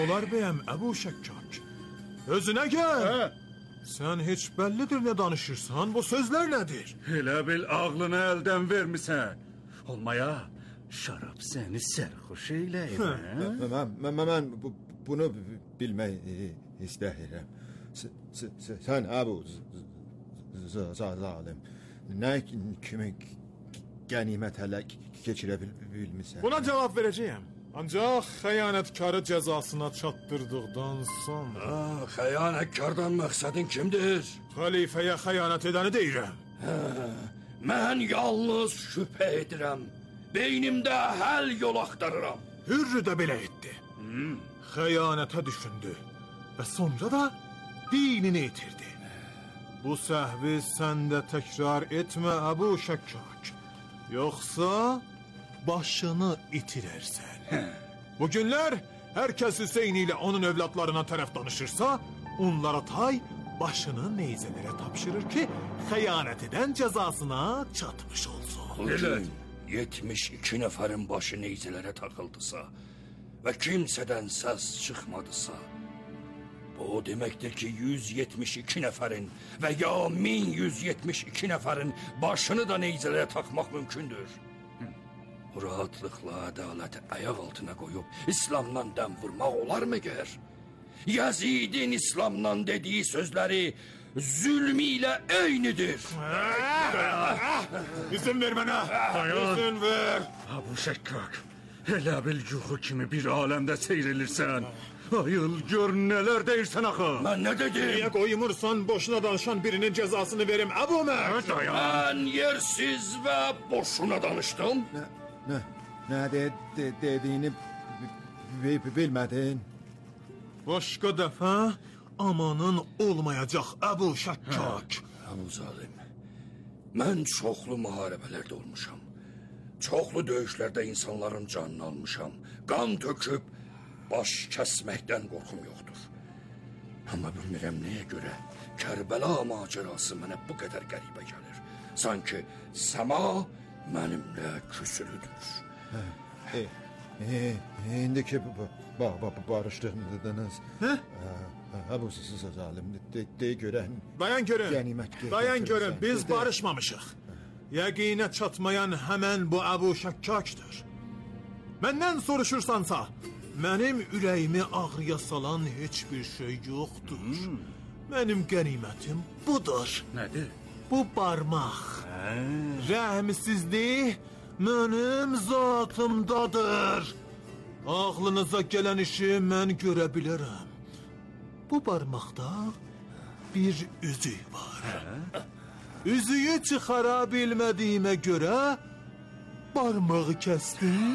Olar bəyəm Əbu Şəkkak. Özünə gəl. Sən heç bəllidir nə danışırsan, bu sözlər nədir? Elə bil ağlını əldən vermisən. Olmaya şarab səni sərxoş eyləyir. Mən bunu bilmək istəyirəm. Sən Əbu zalim, nə kimi qənimət hələ keçirə bilmirsən? Buna cavab verəcəyəm. Ancaq xəyanətkarı cəzasına çatdırdıqdan sonra. Xəyanətkardan məqsədin kimdir? Xəlifəyə xəyanət edəni deyirəm. Mən yalnız şübhə edirəm. Beynimdə həll yol axtarıram. Hürrü də belə etdi. Xəyanətə düşündü və sonra da dinini itirdi. Bu səhvi sən də təkrar etmə Əbu Şəkkak. Yoxsa başını itirərsən. Bu günlər hər kəs Hüseyin ilə onun övladlarına tərəf danışırsa, onlara tay başını neyzələrə tapşırır ki, xəyanət edən cəzasına çatmış olsun. Bugün 72 nəfərin başı neyzələrə taxıldısa və kimsədən səs çıxmadısa, bu o deməkdir ki, 172 nəfərin və ya 1172 nəfərin başını da neyzələrə taxmaq mümkündür. Rahatlıqla ədaləti ayaq altına qoyub İslamdan dəm vurmaq olar mı gəl? Yazidin İslamdan dediyi sözləri zülmü ilə eynidir. İzin ver mənə. İzin ver. Əbu Şəkkak, elə bil yuxu kimi bir aləmdə seyrilirsən. Ayıl, gör nələr deyirsən axı. Mən nə dedim? Niyə qoymursan boşuna danışan birinin cəzasını verim Əbu Məhd? Mən yersiz və boşuna danışdım. Nə dediyini bilmədin? Başqa dəfə amanın olmayacaq Əbu Şəkkak. Əbu zalim, mən çoxlu müharibələrdə olmuşam. Çoxlu döyüşlərdə insanların canını almışam. Qan töküb baş kəsməkdən qorxum yoxdur. Amma bilmirəm nəyə görə Kərbəla macərası mənə bu qədər qəribə gəlir. Sanki səma mənimlə küsülüdür. İndi ki barışdınız. Əbu zalim, de görən. Dayan görün, biz barışmamışıq. Yəqinə çatmayan həmən bu Əbu Şəkkakdır. Məndən soruşursansa, mənim ürəyimi ağrıya salan heç bir şey yoxdur. Mənim qənimətim budur. Nədir? Bu barmaq. Rəhmsizlik mənim zatımdadır. Ağlınıza gələn işi mən görə bilərəm. Bu barmaqda bir üzük var. Üzüyü çıxara bilmədiyimə görə barmağı kəsdim.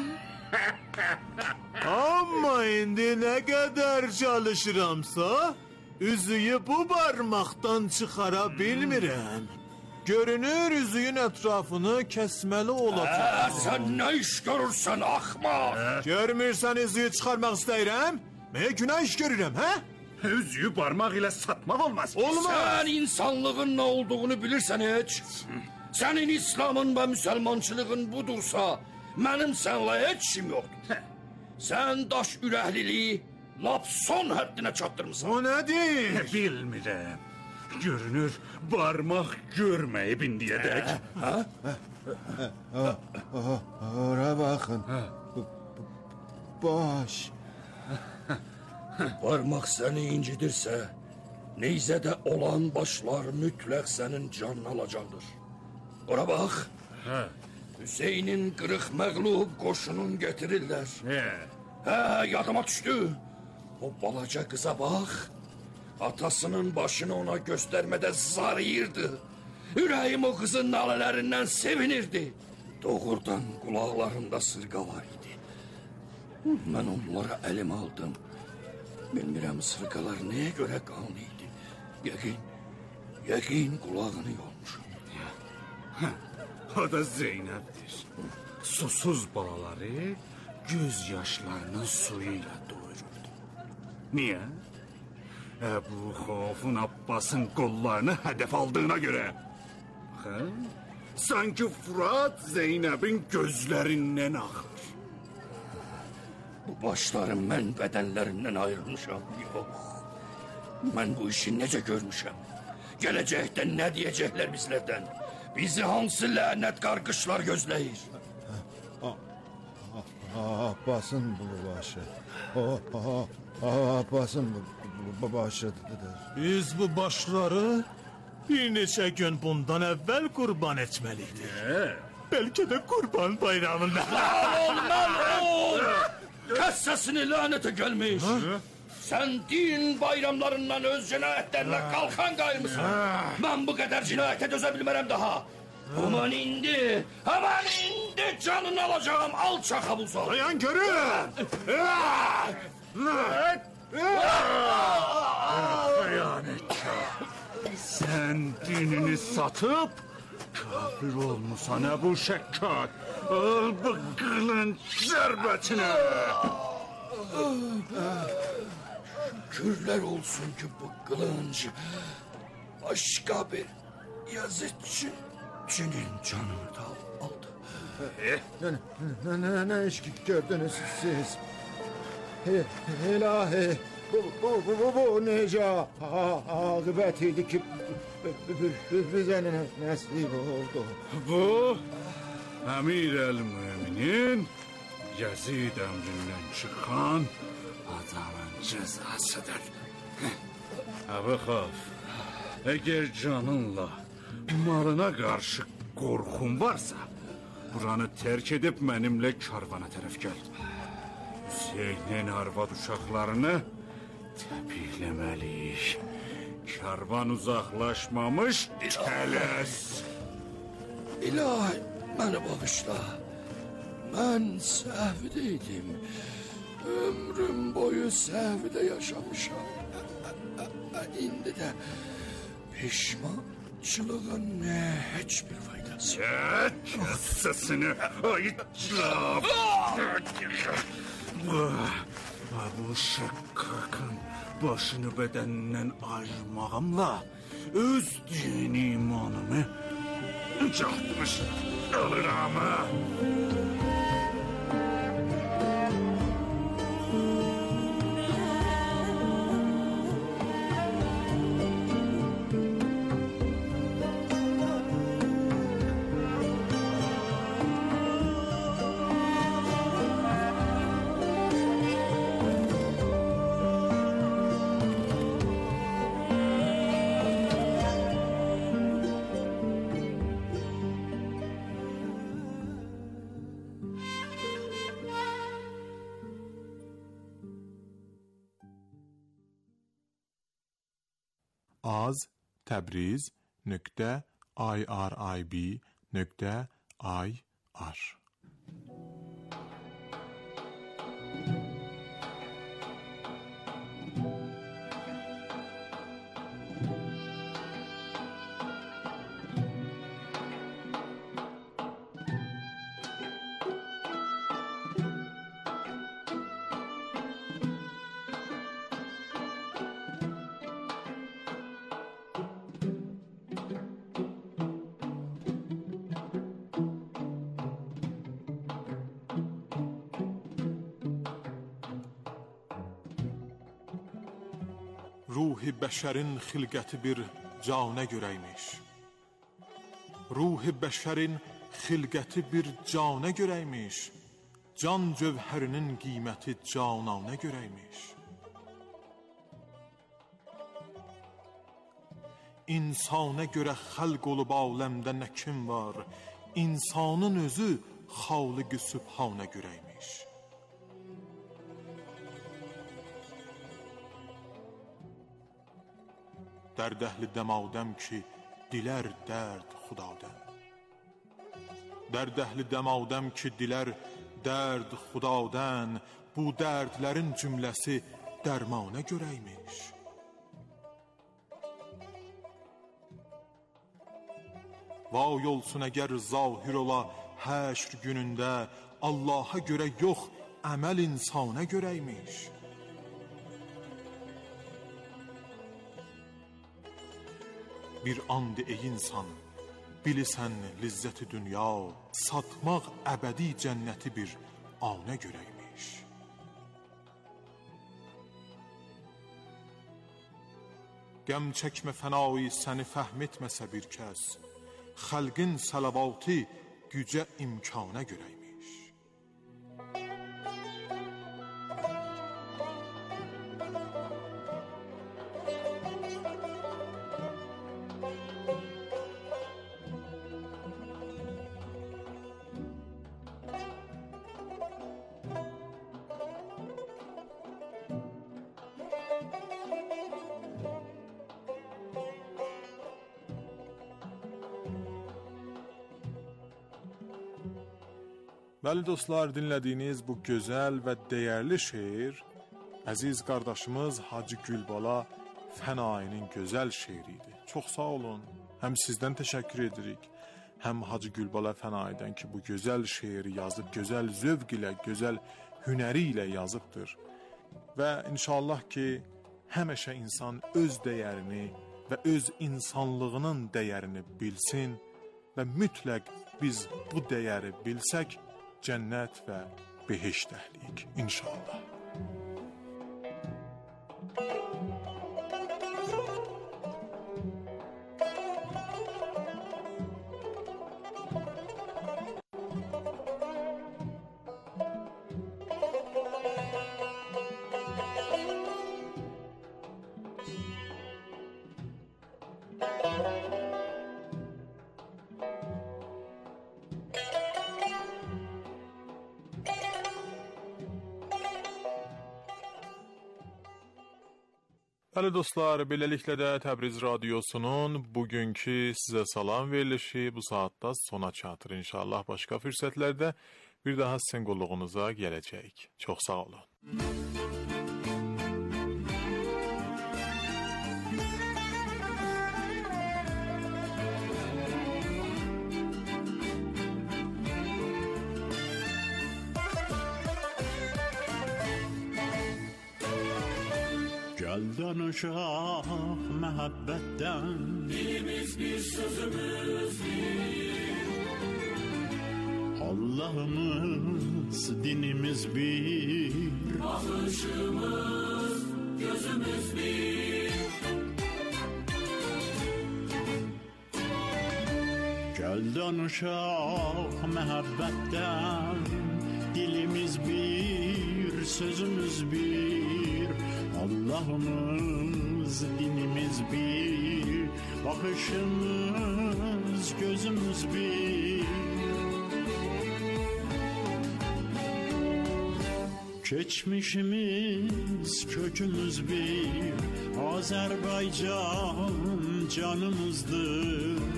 Amma indi nə qədər çalışıramsa, üzüyü bu barmaqdan çıxara bilmirəm. Görünür üzüyün ətrafını kəsməli olacaq. Sən nə iş görürsən axmaq? Görmürsən üzüyü çıxarmaq istəyirəm? Mən günah iş görürəm, hə? Üzüyü barmaq ilə satmaq olmaz. Olmaz. Sən insanlığın nə olduğunu bilirsən heç? Sənin İslamın və müsəlmançılığın budursa, mənim sənlə heç işim yoxdur. Sən daş ürəkliliyi lap son həddinə çatdırmısan. O nədir? Bilmirəm. Görünür, barmaq görməyib indiyədək. Ora baxın. Baş. Barmaq səni incidirsə, neyzədə olan başlar mütləq sənin canını alacaqdır. Ora bax. Hüseynin qırıq məğlub qoşunun getirirlər. Yadıma düşdü. O balaca qıza bax. Atasının başını ona göstərmədə zarıyırdı. Ürəyim o qızın nalələrindən sevinirdi. Doğrudan qulaqlarında sırğa var idi. Mən onlara əlim aldım. Bilmirəm sırğalar nəyə görə qanlı idi. Yəqin qulağını yolmuşum. O da Zeynəbdir. Susuz balaları göz yaşlarının suyu ilə doyururdu. Niyə? Əbu Xofun Abbasın qollarını hədəf aldığına görə. Sanki Fırat Zeynəbin gözlərindən axır. Bu başları mən bədənlərindən ayrılmışam. Yox. Mən bu işi necə görmüşəm? Gələcəkdə nə deyəcəklər bizlərdən? Bizi hansı lənət qarqışlar gözləyir? Abbasın bu başı. Abbasın bu başıdır. Biz bu başları bir neçə gün bundan əvvəl qurban etməliydik. Bəlkə də qurban bayramında. Kəs səsini, lənətə gəlmiş. Sən din bayramlarından öz cinayətlərinə qalxan qayırmısın. Mən bu qədər cinayətə dözə bilmərəm daha. Aman indi canını alacağım, alçaq Abuza. Dayan görüm. Xəyanətkar. Sən dinini satıp kafir olmusan Əbu Şəkkad. Al bu qılınc zərbətini. Şükürlər olsun ki bu qılınc başqa bir yazıçının canını da aldı. Ne iş gördünüz siz? İlahi, bu nece akıbet idi ki bize nasip oldu? Bu Əmir el-Müminin Yazid əmrindən çıxan adamın cəzasıdır. Əbu Xaf, əgər canınla malına qarşı qorxun varsa, buranı tərk edib mənimlə karvana tərəf gəl. Hüseynin arvad uşaqlarını təbikləməliyik. Karvan uzaqlaşmamış tələs. İlahi, məni bağışla. Mən səhvideydim. Ömrüm boyu səhvide yaşamışam. İndi də pişmançılığın heç bir faydası. Kes sesini ayıclap. Bu Şəkkakın başını bədənindən ayırmağımla öz dini imanımı çatmış oluram. az.tabriz.irib.ir Ruhi bəşərin xilqəti bir canə görəymiş. Ruhi bəşərin xilqəti bir canə görəymiş. Can cövhərinin qiyməti cananə görəymiş. İnsana görə xəlq olub aləmdə nə kim var? İnsanın özü xaliq-i sübhanə görəymiş. Dərd əhli dəmağdəm ki, dilər dərd xudadən. Dərd əhli dəmağdəm ki, dilər dərd xudadən. Bu dərdlərin cümləsi dərmanə görəymiş. Vay olsun əgər zahir ola həşr günündə, Allaha görə yox, əməl insana görəymiş. Bir and ey insan, bilisən lizzəti dünya, satmaq əbədi cənnəti bir anə görəymiş. Qəm çəkmə fənayı səni fəhm etməsə bir kəs, xalqın salavatı gücə imkana görəymiş. Bəli dostlar, dinlədiyiniz bu gözəl və dəyərli şeir əziz qardaşımız Hacı Gülbala Fənayinin gözəl şeiriydi. Çox sağ olun. Həm sizdən təşəkkür edirik, həm Hacı Gülbala Fənayidən ki, bu gözəl şeiri yazıb, gözəl zövq ilə, gözəl hünəri ilə yazıbdır. Və inşallah ki, həmişə insan öz dəyərini və öz insanlığının dəyərini bilsin və mütləq biz bu dəyəri bilsək, cənnət və behişt əhliyik inşallah. Bəli dostlar, beləliklə də Təbriz Radiosunun bugünkü sizə salam verilişi bu saatda sona çatır. İnşallah başqa fürsətlərdə bir daha sizin qulluğunuza gələcəyik. Çox sağ olun. Gel danışaq məhəbbətdən, dilimiz bir, sözümüz bir. Allah'ımız, dinimiz bir, bakışımız, gözümüz bir. Gel danışaq məhəbbətdən, dilimiz bir, sözümüz bir. Allah'ımız, dinimiz bir, bakışımız, gözümüz bir. Geçmişimiz, kökümüz bir, Azerbaycan canımızdır.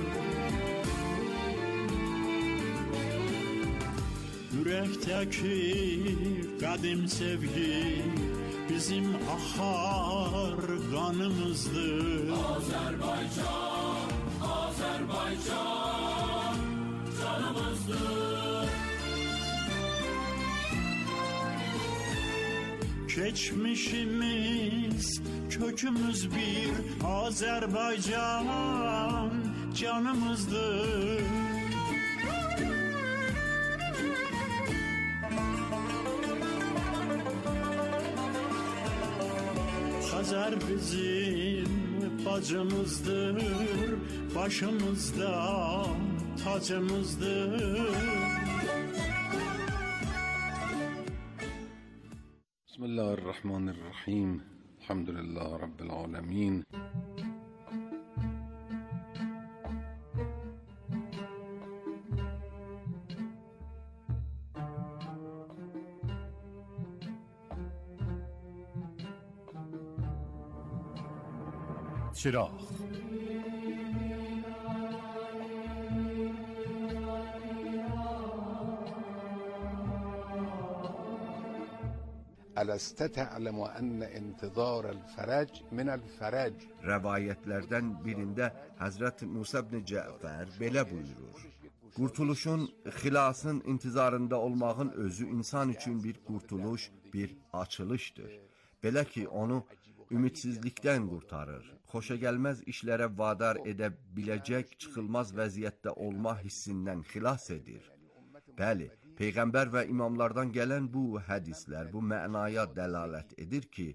Yürekteki kadim sevgi bizim ahar kanımızdır. Azerbaycan, Azerbaycan canımızdır. Geçmişimiz, kökümüz bir, Azerbaycan canımızdır. Xəzər bizim bacımızdır, başımızda tacımızdır. Bismillahirrahmanirrahim. Elhamdülillah Rabbil alemin. چراغ ألست تعلم أن انتظار الفرج من الفرج. Rəvayətlərdən birində Həzrət Musa ibn Cəfər belə buyurur: Qurtuluşun, xilasın intizarında olmağın özü insan üçün bir qurtuluş, bir açılışdır. Belə ki, onu ümidsizlikdən qurtarır, xoşagəlməz işlərə vadar edə biləcək çıxılmaz vəziyyətdə olma hissindən xilas edir. Bəli, Peyğəmbər və imamlardan gələn bu hədislər bu mənaya dəlalət edir ki,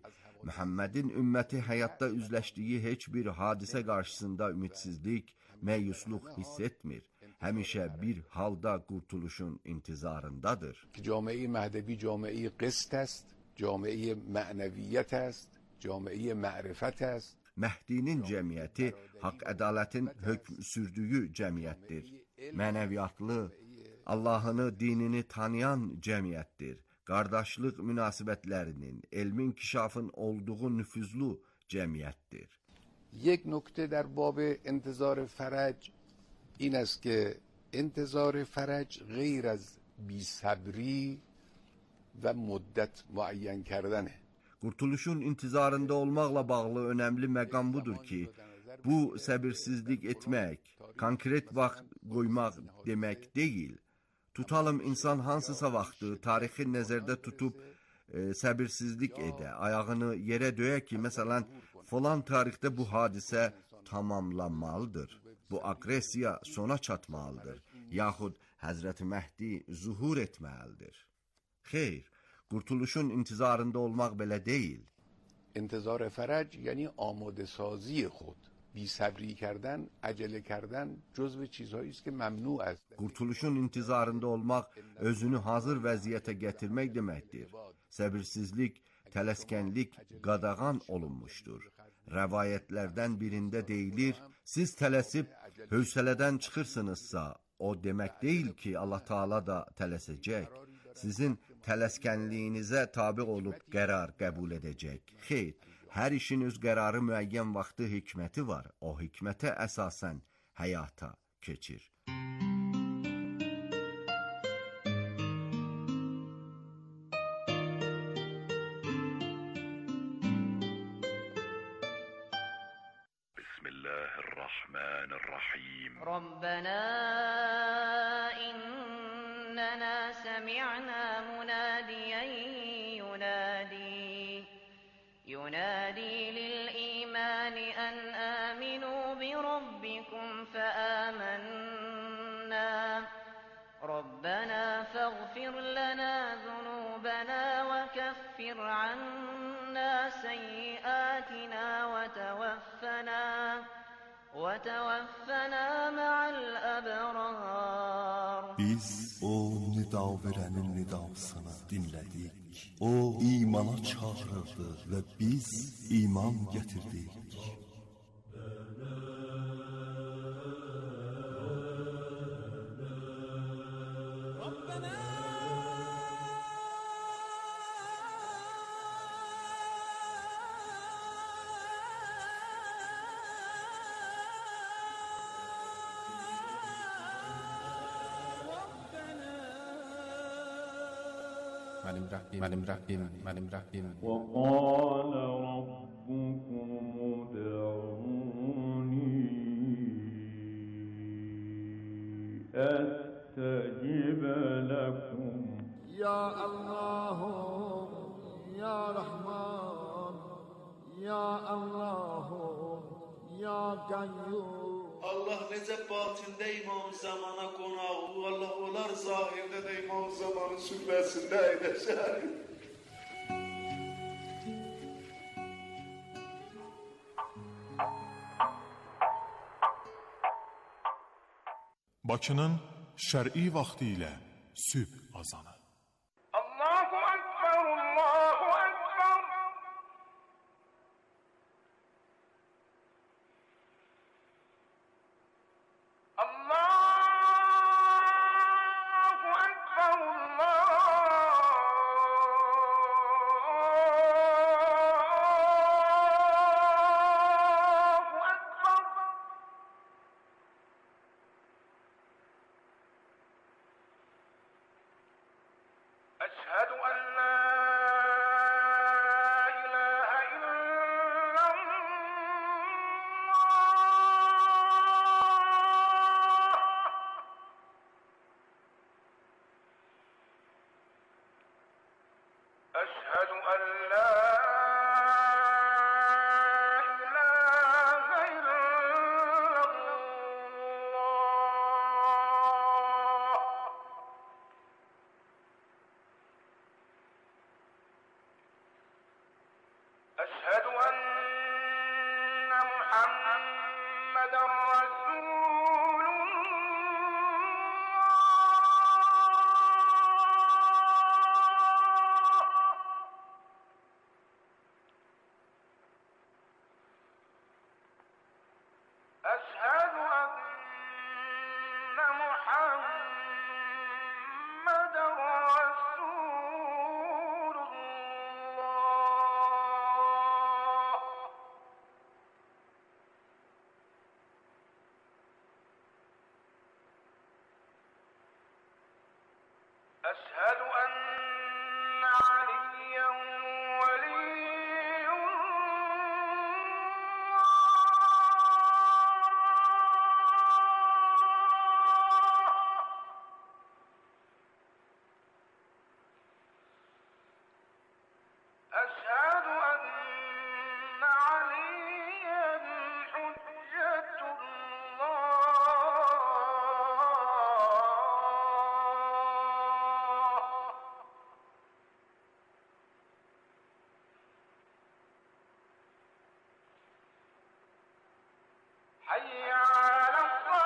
Muhammedin ümməti həyatda üzləşdiyi heç bir hadisə qarşısında ümidsizlik, məyusluq hiss etmir. Həmişə bir halda qurtuluşun intizarındadır. جامعه مهدوی جامعه قسط است، جامعه معنویت است، جامعه معرفت است. Məhdinin cəmiyyəti haqq ədalətin hökm sürdüyü cəmiyyətdir. Mənəviyyatlı, Allahını, dinini tanıyan cəmiyyətdir. Qardaşlıq münasibətlərinin, elmi inkişafın olduğu nüfuzlu cəmiyyətdir. یک نکته در باب انتظار فرج این است که انتظار فرج غیر از بی‌صبری و مدت معین کردنه. Qurtuluşun intizarında olmaqla bağlı önəmli məqam budur ki, bu səbirsizlik etmək, konkret vaxt qoymaq demək deyil. Tutalım insan hansısa vaxtı tarixi nəzərdə tutub səbirsizlik edə, ayağını yerə döyə ki, məsələn, falan tarixdə bu hadisə tamamlanmalıdır. Bu aqressiya sona çatmalıdır, yaxud Həzrəti Məhdi zuhur etməlidir. Xeyr, qurtuluşun intizarında olmaq belə deyil. انتظار فرج یعنی آماده سازی خود. بی صبری کردن، عجله کردن جزو چیزهایی است که ممنوع است. Qurtuluşun intizarında olmaq özünü hazır vəziyyətə gətirmək deməkdir. Səbirsizlik, tələskənlik qadağan olunmuşdur. Rəvayətlərdən birində deyilir, siz tələsib hövsələdən çıxırsınızsa, o demək deyil ki, Allah Taala da tələsəcək. Sizin tələskənliyinizə tabi olub qərar qəbul edəcək. Xeyr, hər işin öz qərarı müəyyən vaxtı hikməti var. O hikmətə əsasən həyata keçir. Bismillahirrahmanirrahim. ربنا إننا سمعنا مناديا ينادي للإيمان أن آمنوا بربكم فآمنا ربنا فاغفر لنا ذنوبنا وكفر عنا سيئاتنا وتوفنا مع الأبرار. Biz o nida verenin nidasını dinledik. O imana çağırırdı ve biz iman getirdik. منم رحیم وقال ربكم ادعوني استجب لكم. Ya Allahum, Ya Rahman, Ya Allahum, Ya Qayyum. Allah necə batində İmam Zamana qonağı, Allah olar zahirdə də İmam Zamanın sübhəsində eydəşər. Bakının şər'i vaxtı ilə sübh azanı. Allahu Ekber, Allahu Ekber. Allahu Ekber, Allahu Ekber. محمد رسول أشهد أن محمد رسول الله أشهد أن عليا ولي أشهد أن عليا حجة الله حي على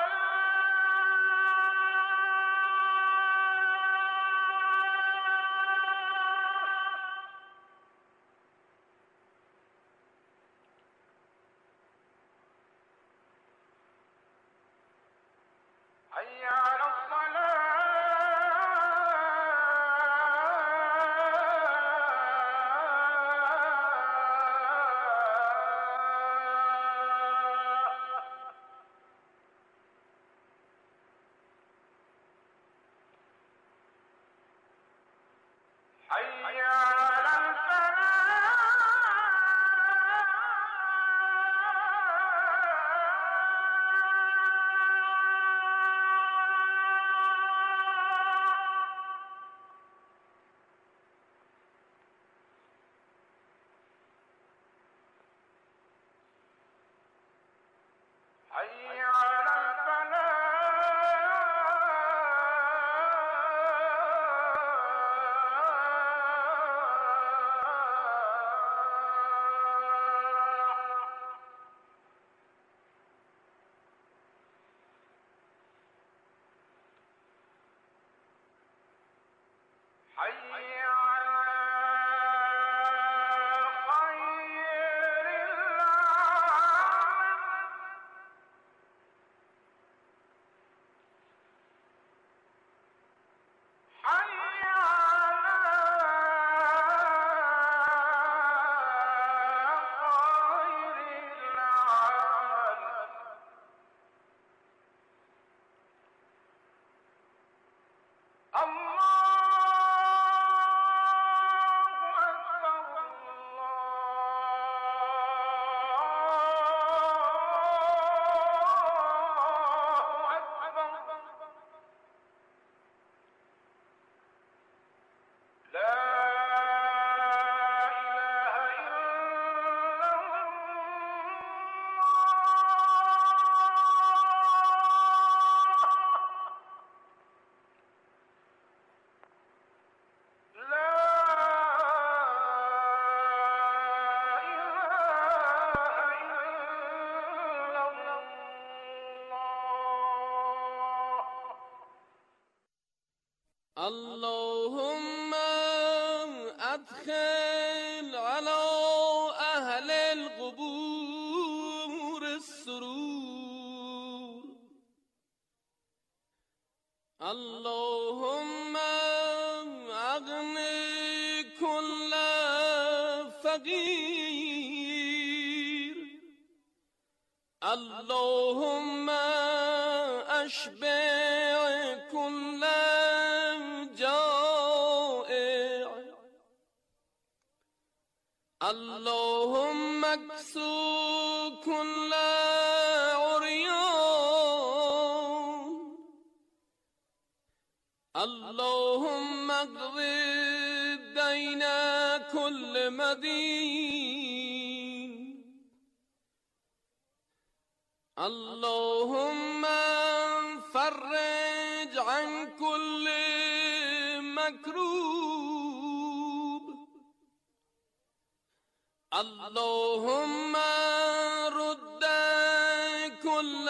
حي على حي على حي على حي على خير العالم حي على خير العالم اللهم أدخل على أهل القبور السرور اللهم أغني كل فقير اللهم أشبع كل جائع اللهم اكسو كل عريان اللهم اقض دين كل مدين اللهم فرج عن كل مكروب اللهم رد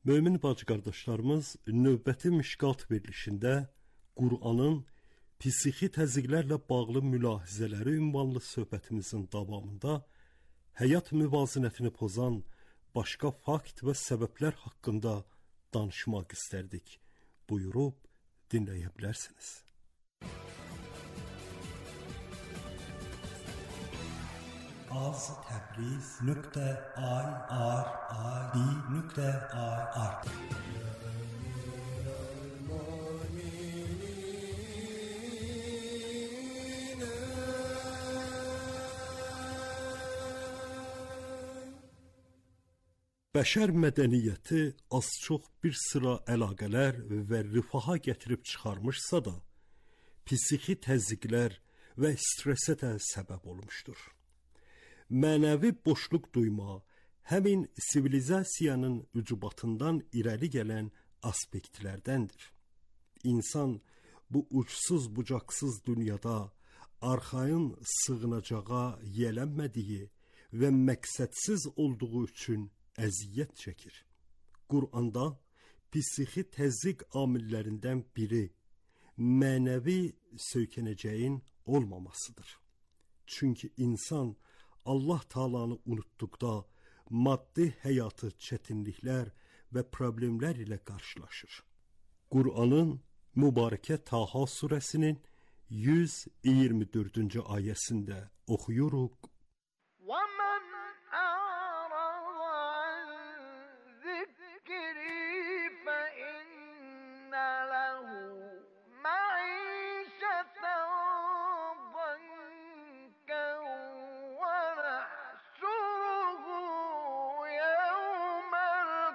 Mömin bacı qardaşlarımız, növbəti Mişqat verilişində Qur'anın psixi təzyiqlərlə bağlı mülahizələri ünvanlı söhbətimizin davamında həyat müvazinətini pozan başqa fakt və səbəblər haqqında danışmaq istərdik. Buyurub dinləyə bilərsiniz. az-tabriz.irib.ir Bəşər mədəniyyəti az-çox bir sıra əlaqələr və rifaha gətirib çıxarmışsa da, psixi təzyiqlər və stressə də səbəb olmuşdur. Mənəvi boşluq duyma həmin sivilizasiyanın ücubatından irəli gələn aspektlərdəndir. İnsan bu uçsuz-bucaqsız dünyada arxayın sığınacağa yələnmədiyi və məqsədsiz olduğu üçün əziyyət çəkir. Qur'anda psixi təzyiq amillərindən biri mənəvi söykənəcəyin olmamasıdır. Çünki insan Allah Taala'nı unutduqda maddi həyatı çətinliklər və problemlər ilə qarşılaşır. Qur'anın mübarəkə Taha surəsinin 124-cü ayəsində oxuyuruq. وَمَنْ أَعْرَضَ عَنْ ذِكْرِي فَإِنَّ لَهُ مَعِيشَةً ضَنكًا وَنَحْشُرُهُ يَوْمَ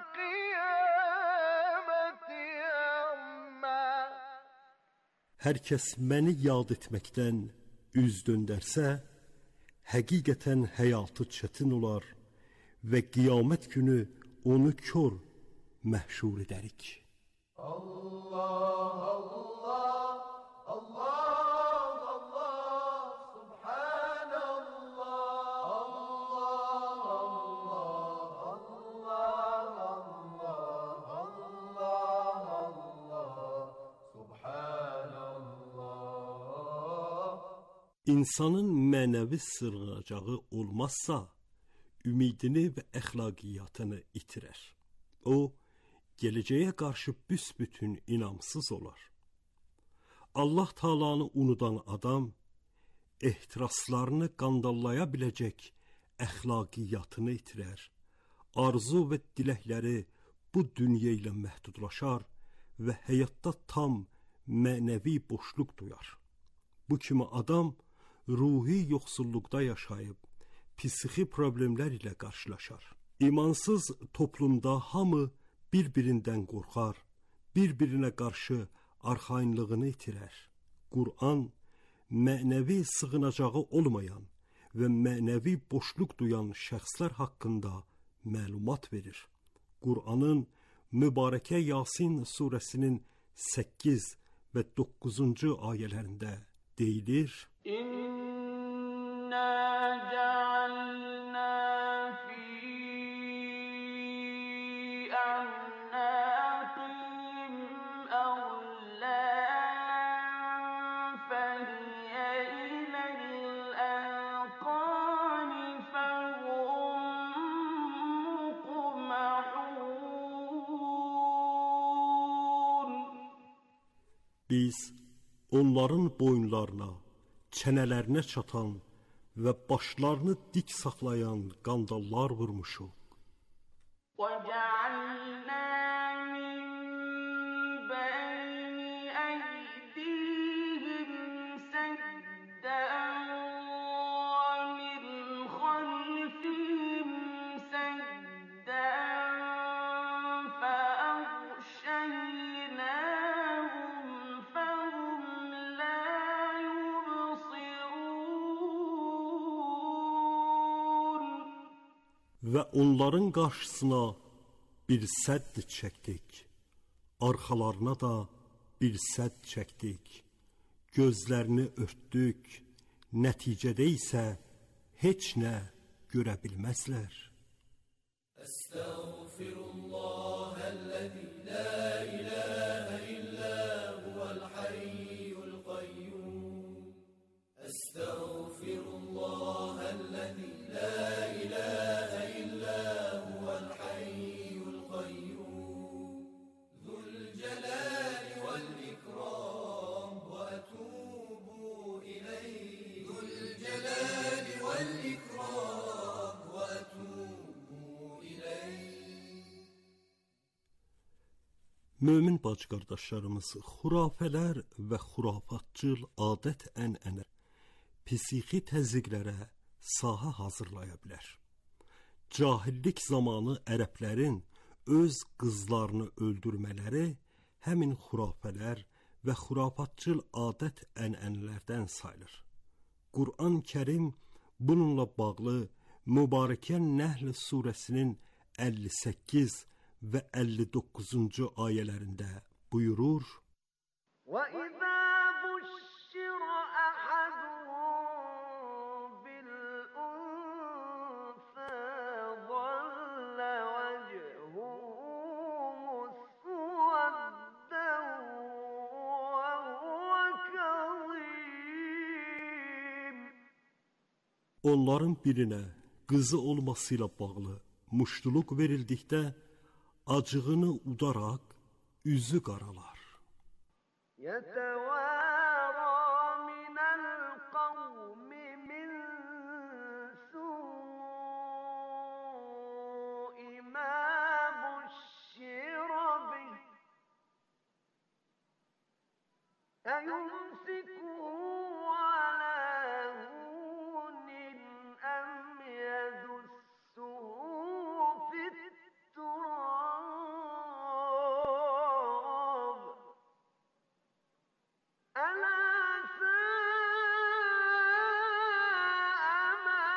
الْقِيَامَةِ أَعْمَى. Hər kəs məni yad etməkdən üz döndərsə, həqiqətən həyatı çətin olar və qiyamət günü onu kör məhşur edərik. Allah Allah Allah Allah Subhanallah Allah İnsanın mənəvi sığınacağı olmazsa, ümidini və əxlaqiyyatını itirər. O, gələcəyə qarşı büsbütün inamsız olar. Allah Taala'nı unudan adam, ehtiraslarını qandallaya biləcək əxlaqiyyatını itirər. Arzu və diləkləri bu dünya ilə məhdudlaşar və həyatda tam mənəvi boşluq duyar. Bu kimi adam ruhi yoxsulluqda yaşayıb, psixi problemlər ilə qarşılaşar. İmansız toplumda hamı bir-birindən qorxar, bir-birinə qarşı arxayınlığını itirər. Qur'an mənəvi sığınacağı olmayan və mənəvi boşluq duyan şəxslər haqqında məlumat verir. Qur'anın mübarəkə Yasin surəsinin 8 və 9-cu ayələrində deyilir: İnna ja'alna fi a'naqihim aghlalan fahiya ilal aqani fahum muqmahun. Biz onların boyunlarına, çənələrinə çatan və başlarını dik saxlayan qandallar vurmuşuq. وَجَعَلْنَا مِنْ بَيْنِ أَيْدِيهِمْ سَدًّا وَمِنْ خَلْفِهِمْ سَدًّا فَأَغْشَيْنَاهُمْ فَهُمْ لَا يُبْصِرُونَ. Və onların qarşısına bir sədd çəkdik, arxalarına da bir sədd çəkdik, gözlərini örtdük, nəticədə isə heç nə görə bilməzlər. Əstəğfirullahəl Mömin bacı qardaşlarımız, xurafələr və xurafatçıl adət-ənənə psixi təzyiqlərə sahə hazırlaya bilər. Cahillik zamanı ərəblərin öz qızlarını öldürmələri həmin xurafələr və xurafatçıl adət-ənənələrdən sayılır. Quran-Kərim bununla bağlı Mübarəkə Nəhl surəsinin 58 və 59-cu ayələrində buyurur: وَإِذَا بُشِّرَ أَحَدُهُم بِالْأُنثَىٰ ظَلَّ وَجْهُهُ مُسْوَدًّا وَهُوَ كَظِيمٌ. Onların birinə qızı olmasıyla bağlı muştuluq verildikdə acığını udaraq üzü qaralar. يَتَوَارَى مِنَ الْقَوْمِ مِنْ سُوءِ مَا بُشِّرَ بِهِ أَيُمْسِكُهُ عَلَىٰ هُونٍ أَمْ يَدُسُّهُ فِي التُّرَابِ أَلَا سَاءَ مَا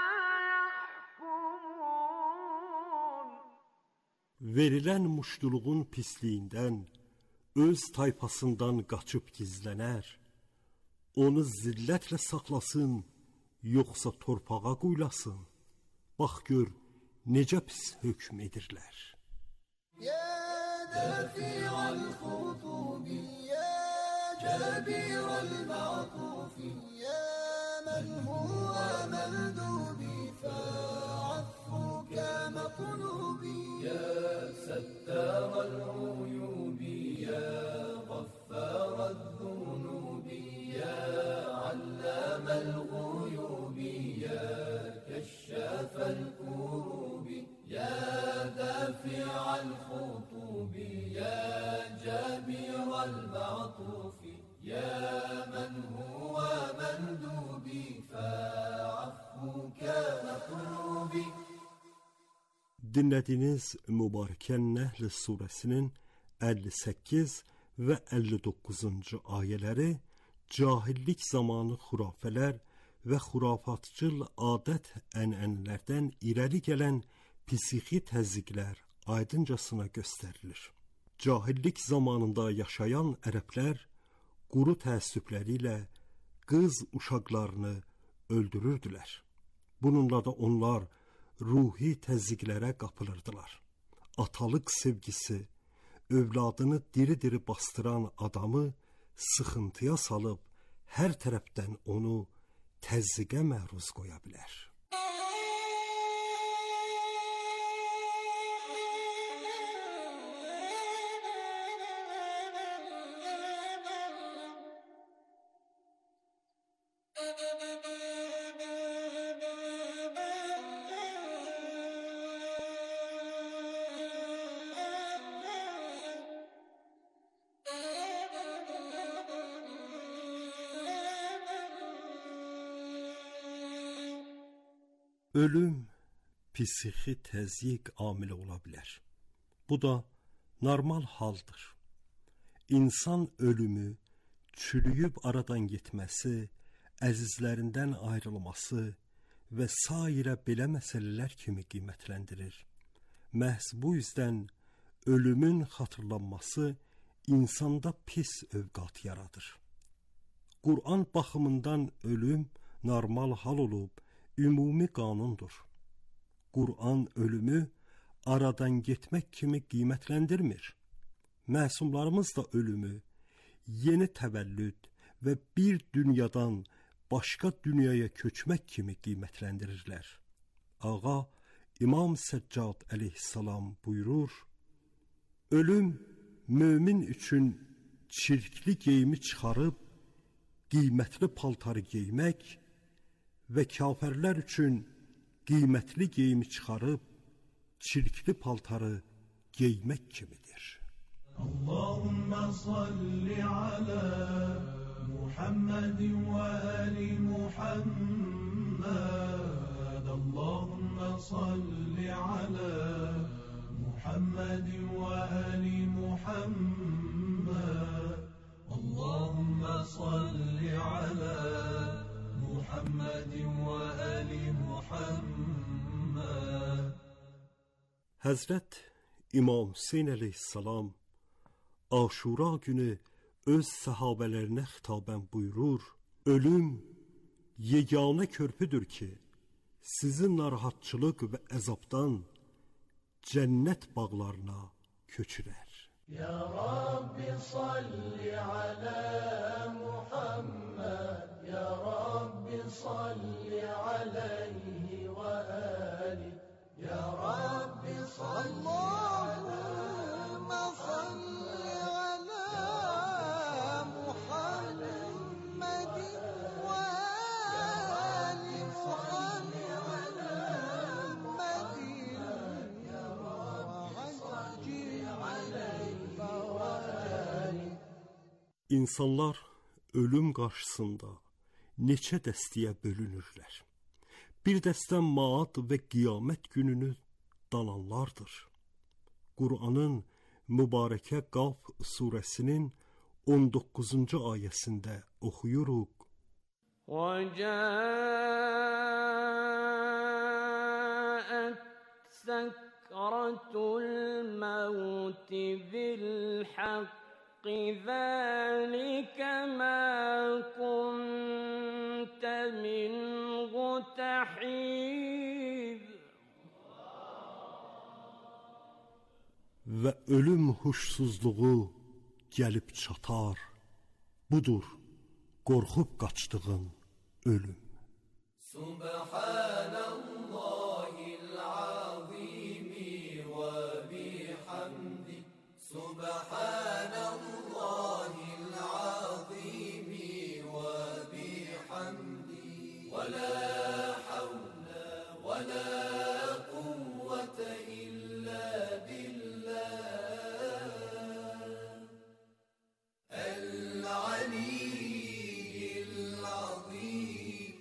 يَحْكُمُونَ. Verilən muştuluğun pisliyindən öz tayfasından qaçıb gizlənər, onu zillətlə saxlasın, yoxsa torpağa quylasın. Bax gör, necə pis hökm edirlər. يا دافع الخطوب يا جابر المعطوف يا من هو مندوبي فعفوك مطلوبي يا ستار العيوب يا غفار الذنوب يا علام الغيوب يا كشاف الكروب يا دافع الخطوب يا جابر المعطوف يا من هو مندوبي فعفوك مطلوبي. Dinlədiniz Mübarəkə Nəhl surəsinin 58 və 59-cu ayələri cahillik zamanı xurafələr və xurafatçıl adət-ənənələrdən irəli gələn psixi təzyiqlər aydıncasına göstərilir. Cahillik zamanında yaşayan ərəblər quru təəssübləri ilə qız uşaqlarını öldürürdülər. Bununla da onlar ruhi təzyiqlərə qapılırdılar. Atalıq sevgisi, övladını diri-diri bastıran adamı sıxıntıya salıb hər tərəfdən onu təzyiqə məruz qoya bilər. Ölüm psixi təzyiq amili ola bilər. Bu da normal haldır. İnsan ölümü, çürüyüb aradan getməsi, əzizlərindən ayrılması və sairə belə məsələlər kimi qiymətləndirir. Məhz bu yüzdən ölümün xatırlanması insanda pis övqat yaradır. Quran baxımından ölüm normal hal olub, ümumi qanundur. Quran ölümü aradan getmək kimi qiymətləndirmir. məsumlarımız da ölümü, yeni təvəllüd və bir dünyadan başqa dünyaya köçmək kimi qiymətləndirirlər. Ağa İmam Səccad əleyhissalam buyurur, ölüm mömin üçün çirkli geyimi çıxarıb, qiymətli paltarı geymək və kafirlər üçün qiymətli geyimi çıxarıb, çirkli paltarı geymək kimidir. Allahümme salli ala Muhammedin ve ali Muhammed. Allahümme salli ala Muhammedin ve ali Muhammed. Allahümme salli ala Muhammedin ve ali Muhammed. Həzrət İmam Hüseyn əleyhissalam Aşura günü öz səhabələrinə xitabən buyurur, ölüm yeganə körpüdür ki, sizi narahatçılıq və əzabdan cənnət bağlarına köçürər. Ya Rabbi salli ala Muhammed, Ya Rabbi salli aleyhi ve ali, Ya Rabbi salli Allahümme salli ala Muhammedin ve ali Muhammedin, Ya Rabbi salli aleyhi ve ali. İnsanlar ölüm qarşısında neçə dəstəyə bölünürlər. Bir dəstə maat və qiyamət gününü dananlardır. Qur'anın mübarəkə Qaf surəsinin 19-cu ayəsində oxuyuruq. وَجَاءَتْ سَكْرَةُ الْمَوْتِ بِالْحَقِّ ذَلِكَ مَا كُنْتَ مِنْهُ تَحِيدُ. Və ölüm huşsuzluğu gəlib çatar. Budur qorxub qaçdığın ölüm. Subhanallahil azimi ve bihamdi. Subhanallahil azimi ve bihamdi. Ve la havle ve la kuvvete illa billah. El-aliyyil azim.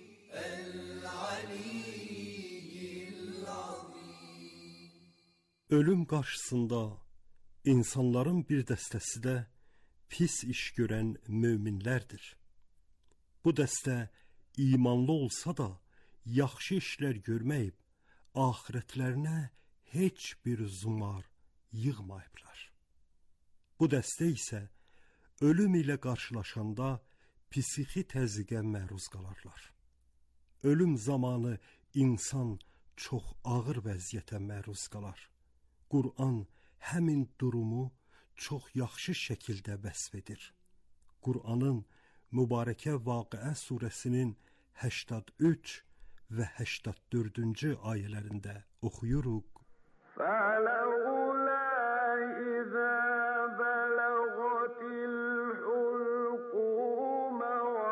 El-aliyyil azim. Ölüm qarşısında insanların bir dəstəsi də pis iş görən möminlərdir. Bu dəstə imanlı olsa da yaxşı işlər görməyib, axirətlərinə heç bir zumar yığmayıblar. Bu dəstə isə ölüm ilə qarşılaşanda psixi təzyiqə məruz qalarlar. Ölüm zamanı insan çox ağır vəziyyətə məruz qalar. Qur'an həmin durumu çox yaxşı şəkildə vəsf edir. Qur'anın mübarəkə Vaqiə surəsinin 83 və 84-cü ayələrində oxuyuruq. فَلَوْلَا إِذَا بَلَغَتِ الْحُلْقُومَ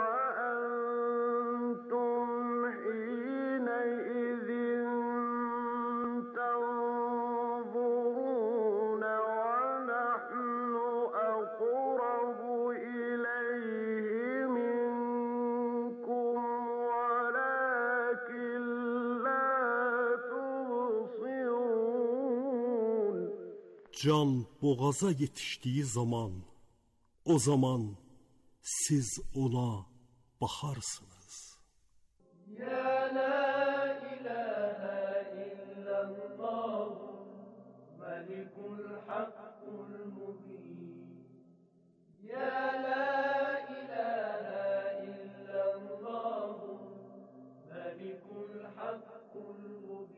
وَأَنْتُمْ حِينَئِذٍ تَنظُرُونَ وَنَحْنُ أَقْرَبُ إِلَيْهِ مِنكُمْ وَلَكِنْ لَا تُبْصِرُونَ. Can boğaza yetişdiği zaman, o zaman siz ona bakarsınız. Ya la ilahe illallah Melikul Hakkul Mubin. Ya la ilahe illallah Melikul Hakkul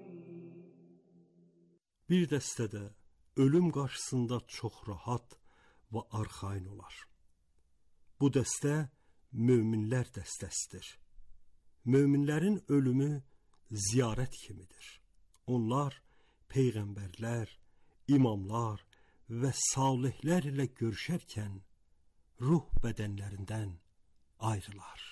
Mubin. Bir dəstədə ölüm qarşısında çox rahat, və arxayın olar. Bu dəstə möminlər dəstəsidir. Möminlərin ölümü ziyarət kimidir. Onlar peyğəmbərlər, imamlar və salihlər ilə görüşərkən ruh bədənlərindən ayrılar.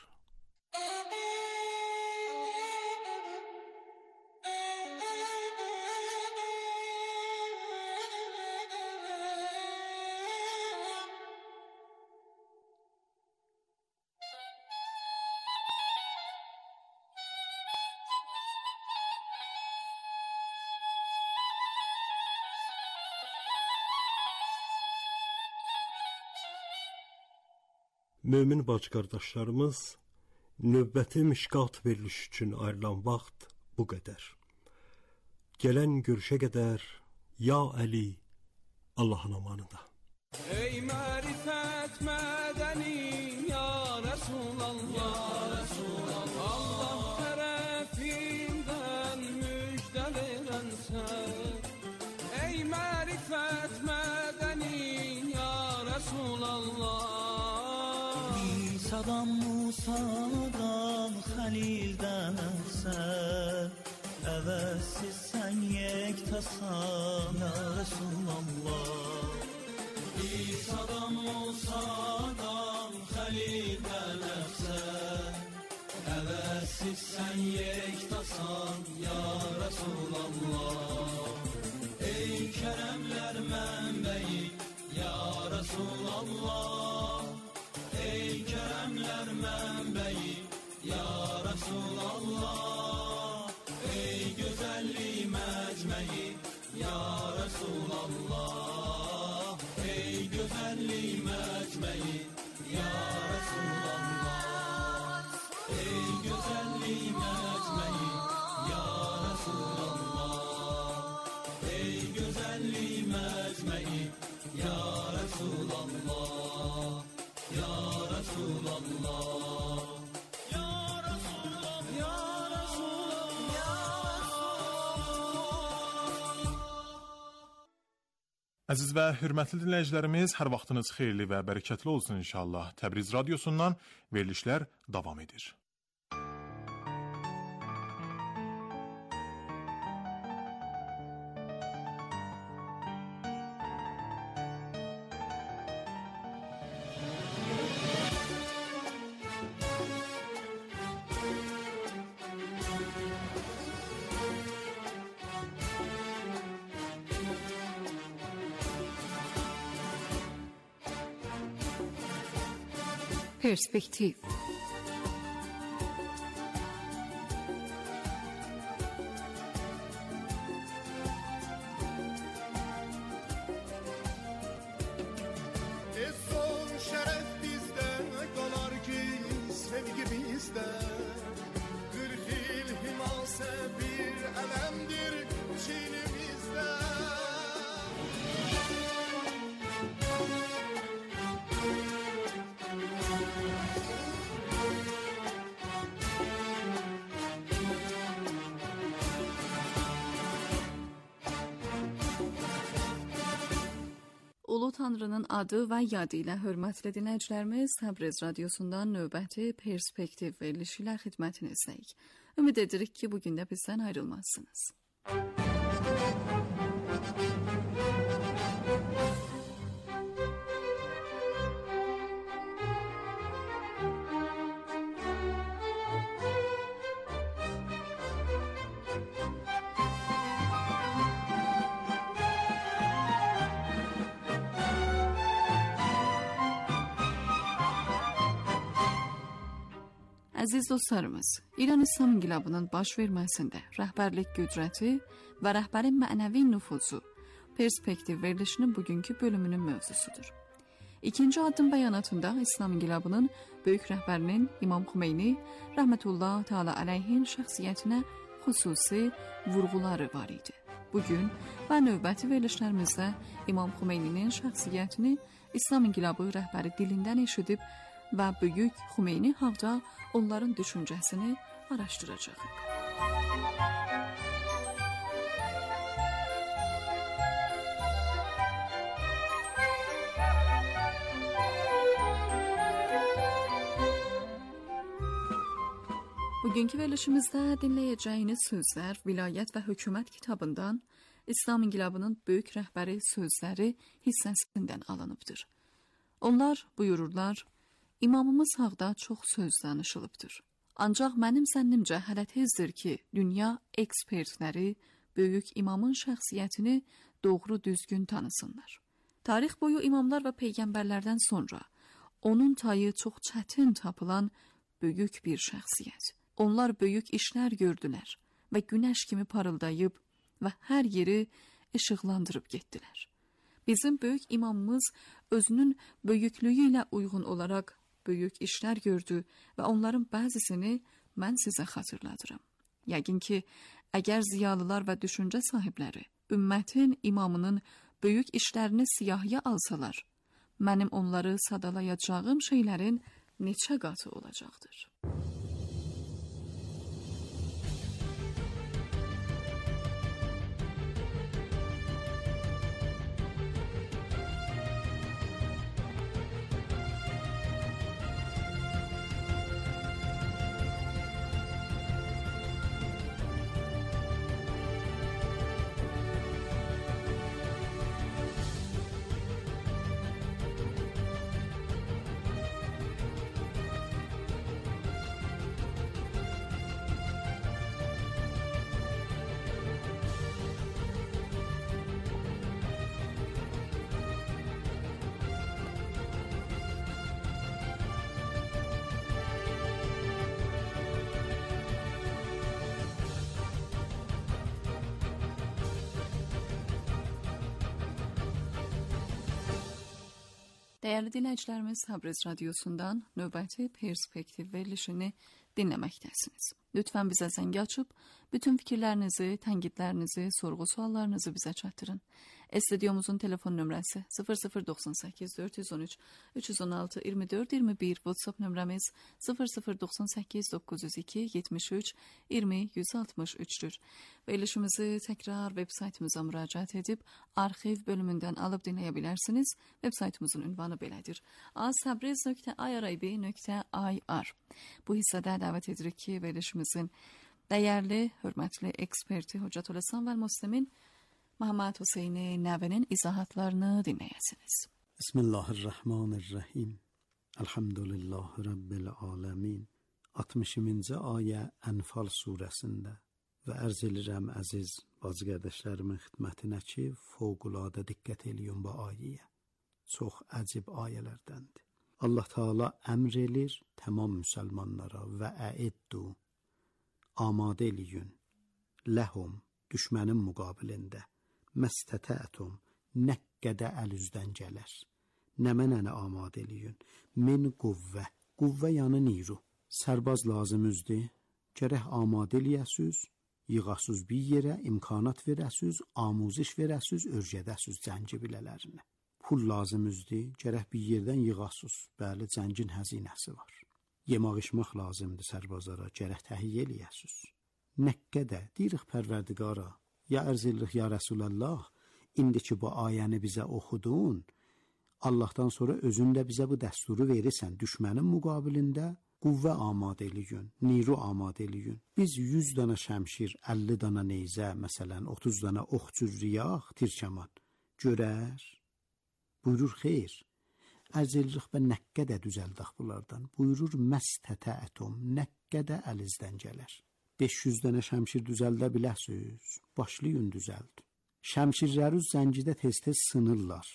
Mömin bacı-qardaşlarımız, növbəti mişqat veriliş üçün ayrılan vaxt bu qədər. Gələn görüşə qədər, ya Əli, Allahın amanında. Ey mərifət mədəni, ya Rasulallah, Allah tərəfindən müjdə verən sən. Ey mərifət mədəni, ya Rasulallah, İsa'dan, Musa'dan, Xəlildən sən, əvəzsiz sən yektasan, ya Resulallah. İsa'dan, Musa'dan, Xəlildən sən, əvəzsiz sən yektasan, ya Resulallah. Ey kərəmlər mənbəyi, ya Resulallah. Ey kərəmlər mənbəyi, ya Rasulallah. Ey gözəllik məcməyi, ya Rasulallah. Ey gözəllik məcməyi, ya Rasulallah. Ey gözəllik məcməyi, ya Rasulallah. Ey gözəllik məcməyi, ya Rasulallah. Ya Resulallah, Ya Resulallah, Ya Resulallah, Ya Resulallah. Əziz və hörmətli dinləyicilərimiz, hər vaxtınız xeyirli və bərəkətli olsun inşallah. Təbriz Radiosundan verilişlər davam edir. Perspektiv. Son şərəf bizdə qalar ki, sevgi bizdə. 40 il himasə bir ələmdir çilimizdə. Ulu Tanrının adı və yadı ilə hörmətli dinləyicilərimiz, Təbriz Radiosundan növbəti Perspektiv verilişi ilə xidmətinizdəyik. Ümid edirik ki, bugün də bizdən ayrılmazsınız. Əziz dostlarımız, İran İslam İnqilabının baş verməsində rəhbərlik qüdrəti və rəhbərin mənəvi nüfuzu Perspektiv verilişinin bugünkü bölümünün mövzusudur. İkinci addım bəyanatında İslam İnqilabının böyük rəhbərinin İmam Xümeyni rəhmətullah Teala əleyhin şəxsiyyətinə xüsusi vurğuları var idi. Bugün və növbəti verilişlərimizdə İmam Xümeyninin şəxsiyyətini İslam İnqilabı rəhbəri dilindən eşidib və böyük Xümeyni haqda onların düşüncəsini araşdıracağıq. Bugünkü verilişimizdə dinləyəcəyiniz sözlər Vilayət və Hökumət kitabından İslam İnqilabının böyük rəhbəri sözləri hissəsindən alınıbdır. Onlar buyururlar, İmamımız haqda çox söz danışılıbdır. Ancaq mənim zənnimcə hələ tezdir ki, dünya ekspertləri böyük imamın şəxsiyyətini doğru düzgün tanısınlar. Tarix boyu imamlar və peyğəmbərlərdən sonra onun tayı çox çətin tapılan böyük bir şəxsiyyət. Onlar böyük işlər gördülər və günəş kimi parıldayıb və hər yeri işıqlandırıb getdilər. Bizim böyük imamımız özünün böyüklüyü ilə uyğun olaraq böyük işlər gördü və onların bəzisini mən sizə xatırladıram. Yəqin ki, əgər ziyalılar və düşüncə sahibləri ümmətin imamının böyük işlərini siyahıya alsalar, mənim onları sadalayacağım şeylərin neçə qatı olacaqdır. Dəyərli dinləyicilərimiz, Təbriz radiosundan növbəti perspektiv verilişini dinləməkdəsiniz. Lütfən bizə zəng açıb, bütün fikirlərinizi, tənqidlərinizi, sorğu-suallarınızı bizə çatdırın. Studiomuzun telefon nömrəsi 0098 413 316 24 21, WhatsApp nömrəmiz 0098 902 73 20 163-dür. Verilişimizi təkrar veb-saytımıza müraciət edib, arxiv bölümündən alıb dinləyə bilərsiniz. Veb-saytımızın ünvanı belədir: aztabriz.irib.ir. Bu hissədə dəvət edirik ki, verilişimizin dəyərli, hörmətli eksperti Hocatül İslam və Müslimin Məhəmməd Hüseyni Nəvinin izahatlarını dinləyəsiniz. Bismillahirrahmanirrahim. Elhamdülillahi Rabbil aləmin. 60-cı ayə Ənfal surəsində və ərz edirəm əziz bacı qardaşlarımın xidmətinə ki, fövqəladə diqqət eləyin bu ayəyə. Çox əcib ayələrdəndir. Allah Teala əmr edir tamam müsəlmanlara və əiddu, amadə eləyin, ləhum, düşmənin müqabilində, məstətətum, nə qədər əl üzdən gələr. Nə mənəni amadə eləyin, min quvvə, quvvə yanı niru, sərbaz lazımızdır, gərək amadə eləyəsiz, yığasız bir yerə, imkanat verəsiz, amuziş verəsiz, örgədəsiz cəngi bilələrinə. Pul lazımızdır, gərək bir yerdən yığasız, bəli, cəngin həzinəsi var. Yemaq içmək lazımdır sərbazlara, gərək təhiyyə eləyəsiz. Nə qədər, deyirik Pərverdigara, ya ərz edirik ya Rəsulallah, indi ki bu ayəni bizə oxudun, Allahdan sonra özün də bizə bu dəsturu verirsən, düşmənin müqabilində quvvə amadə eləyin, niru amadə eləyin. Biz 100 dana şəmşir, 50 dana neyzə, məsələn, 30 dana oxcur riyaq, tirkəman görər. Buyurur, xeyr, ərz edirik və nə qədər düzəldək bunlardan. Buyurur, məstətəətum, nə qədər əlizdən gələr. 500 dənə şəmşir düzəldə biləsiz, başlayın düzəld. Şəmşirləri zəngidə tez-tez sınırlar.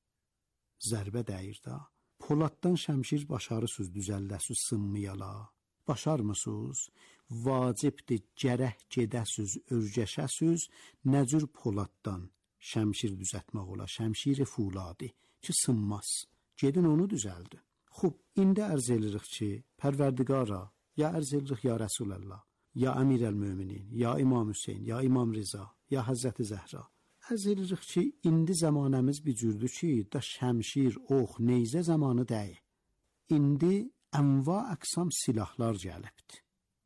Zərbə dəyir da. Poladdan şəmşir başarısız düzəldəsiz sınmayala. Başarmısınız? Vacibdir, gərək gedəsiz, örgəşəsiz, nəcür poladdan şəmşir düzətmək ola, şəmşiri fuladi ki, sınmaz. Gedin onu düzəldi. Xub, indi ərz edirik ki, Pərverdigara, ya ərz edirik ya Rəsulallah, ya Əmirəl-Möminin, ya İmam Hüseyin, ya İmam Riza, ya Həzrəti Zəhra. Ərz edirik ki, indi zamanəmiz bir cürdür ki, da şəmşir, ox, neyzə zamanı deyil. İndi ənva əqsam silahlar gəlibdir.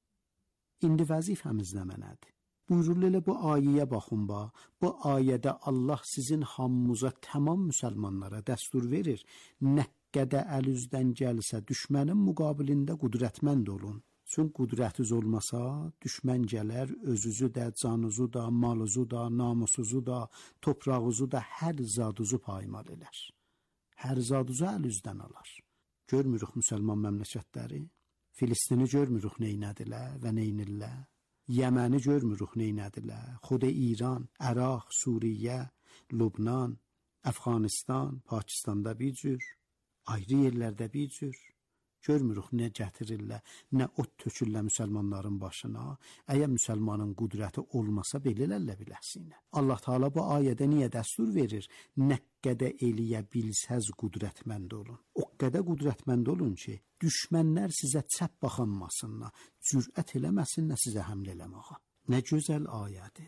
İndi vəzifəmiz nə mənədir? Buyurul elə bu ayəyə baxın ba. Bu ayədə Allah sizin hamımıza tamam müsəlmanlara dəstur verir. Nə qədər əl üzdən gəlsə düşmənin müqabilində qüdrətmənd olun. Çün qudrətiz olmasa, düşmən gələr, özünüzü də, canınızı da, malınızı da, namusunuzu da, toprağınızı da, hər zaduzu paymal elər. Hər zaduzu əlinizdən alar. Görmürük müsəlman məmləkətləri, Filistini görmürük neynədilər və neynirlər. Yəməni görmürük neynədilər. Xud İran, Əraq, Suriyə, Lübnan, Əfqanistan, Pakistanda bir cür, ayrı yerlərdə bir cür. Görmürük nə gətirirlər, nə ot tökürlər müsəlmanların başına. Əgər müsəlmanın qudrəti olmasa belələrlə biləsinə. Allah Teala bu ayədə niyə dəstur verir? Nə qədər eləyə bilsəz qudrətmənd olun. O qədər qudrətmənd olun ki, düşmənlər sizə çəp baxanmasınlar, cürət eləməsinlər sizə həmlə eləməyə. Nə gözəl ayədir,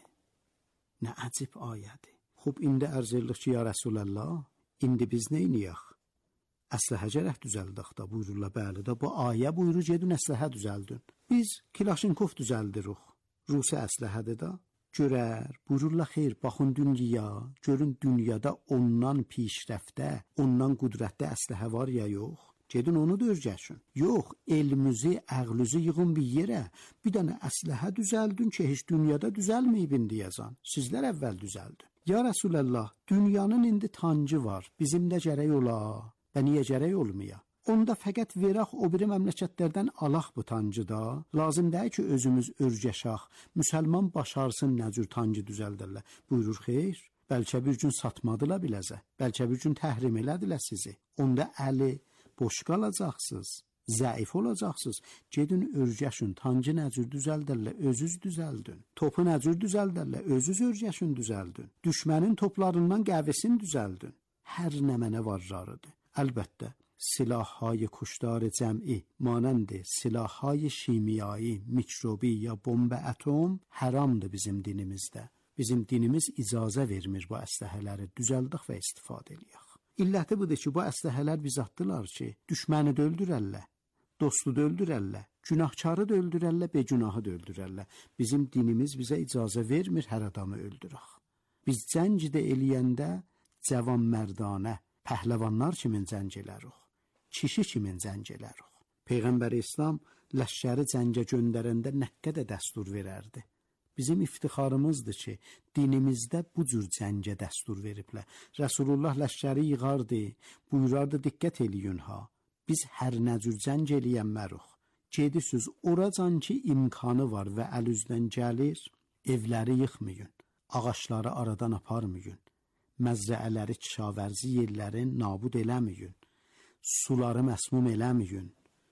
nə əcib ayədir. Xub, indi ərz edirik ki, ya Rəsulallah, indi biz neyniyək? Əsləhə gərək düzəldik da, buyururlar, bəli də, bu ayə buyurur, gedin əsləhə düzəldin. Biz Kilaşinkov düzəldirik, Rusi əsləhədir da, görər, buyururlar, xeyr, baxın dünya, görün dünyada ondan pişrəftə, ondan qudrətdə əsləhə var ya yox, gedin onu da örgəşin. Yox, elmizi, əqlüzü yığın bir yerə, bir dənə əsləhə düzəldin ki, heç dünyada düzəlməyibin deyəcən, sizlər əvvəl düzəldin. Ya Rəsulallah, dünyanın indi tancı var, bizim də gərək ola. Və niyə gərək olmaya? Onda fəqət verək o biri məmləkətlərdən alaq bu tancıda. Lazım deyil ki, özümüz örgəşək, müsəlman başarsın nə cür tancı düzəldərlər. Buyurur, xeyr, bəlkə bir gün satmadılar biləzə, bəlkə bir gün təhrim elədilər sizi. Onda əli boş qalacaqsınız, zəif olacaqsınız. Gedin örgəşin, tancı nə cür düzəldərlər, özünüz düzəldin. Topu nə cür düzəldərlər, özünüz örgəşin düzəldin. Düşmənin toplarından qəvesini düzəldin. Hər nə mənə varlarıdır. Əlbəttə, silahهای کشتار جمعی مانند silahهای شیمیایی، mikrobi ya bomba atom haramdır bizim dinimizdə. Bizim dinimiz icazə vermir bu əsləhələri düzəldik və istifadə eləyək. İlləti budur ki, bu əsləhələr bizatdılar ki, düşməni də öldürərlər, dostu da öldürərlər, günahkarı da öldürərlər, begünahı da öldürərlər. Bizim dinimiz bizə icazə vermir hər adamı öldürək. Biz cəng də eləyəndə cavan mərdanə, pəhləvanlar kimin cəng elərik, kişi kimin cəng elərik. Peyğəmbər İslam ləşkəri cəngə göndərəndə nə qədər dəstur verərdi. Bizim iftixarımızdır ki, dinimizdə bu cür cəngə dəstur veriblər. Rəsulullah ləşkəri yığardı, buyurardı, diqqət eləyin ha. Biz hər nə cür cəng eləyənmərik. Gedisiz oracan ki, imkanı var və əlüzdən gəlir, evləri yıxmayın, ağaçları aradan aparmayın. Məzzəələri, kişavərzi yerlərin nabud eləməyin, suları məsmum eləməyin,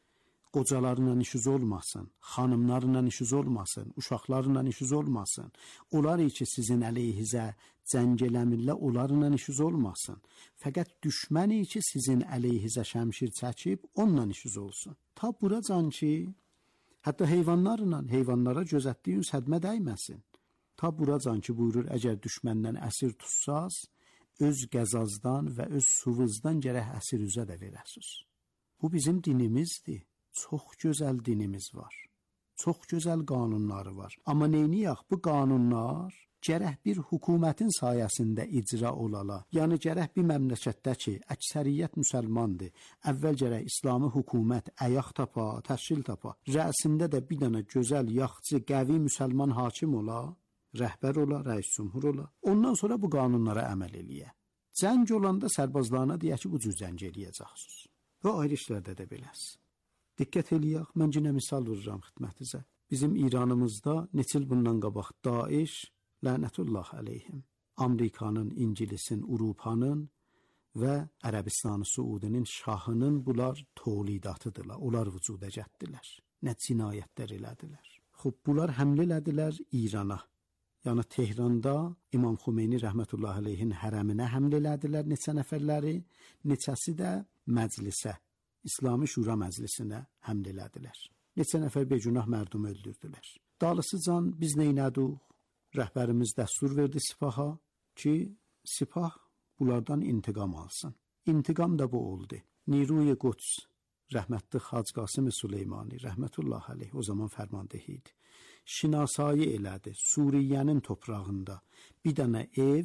qocalarla işiniz olmasın, xanımlarla işiniz olmasın, uşaqlarla işiniz olmasın, onlar ki sizin əleyhizə cəng eləmirlər, onlarla işiniz olmasın, fəqət düşməni ki sizin əleyhizə şəmşir çəkib, onunla işiniz olsun. Ta buracan ki, hətta heyvanlara gözətdiyin sədmə dəyməsin. Ta buracan ki buyurur, əgər düşməndən əsir tutsaz, öz qəzazdan və öz suvuzdan gərək əsir üzə də verəsiz. Bu bizim dinimizdir. Çox gözəl dinimiz var. Çox gözəl qanunları var. Amma neyniyək? Bu qanunlar gərək bir hökumətin sayəsində icra olala. Yəni gərək bir məmləkətdə ki, əksəriyyət müsəlmandır. Əvvəl gərək İslami hökumət əyaq tapa, təşkil tapa. Rəisində də bir dənə gözəl, yaxçı, qəvi müsəlman hakim ola. Rəhbər ola, rəis cümhur ola. Ondan sonra bu qanunlara əməl eləyə. Cəng olanda sərbazlarına deyə ki, bu cür cəng eləyəcəksiniz. Və ayrı işlərdə də beləz. Diqqət eləyək, mən yenə misal vururam xidmətinizə. Bizim İranımızda neçə il bundan qabaq Daeş, lənətullah əleyhim, Amerikanın, İngilisin, Avropanın və Ərəbistan-ı Suudinin şahının bunlar tolidatıdırlar. Onlar vücuda gətirdilər. Nə cinayətlər elədilər. Xub, bunlar həmlə elədilər İrana. Yəni Tehranda İmam Xümeyni rəhmətullah əleyhin hərəminə həmlə elədilər neçə nəfərləri, neçəsi də məclisə, İslami Şura məclisinə həmlə elədilər. Neçə nəfər begünah mərdum öldürdülər. Dalısıcan biz neynədik? Rəhbərimiz dəstur verdi sipaha ki, sipah bunlardan intiqam alsın. İntiqam da bu oldu. Niruy Quds, rəhmətli Hacı Qasım Süleymani, rəhmətullah əleyh, o zaman fərmandehi idi. Şinasayı elədi, Suriyənin toprağında bir dənə ev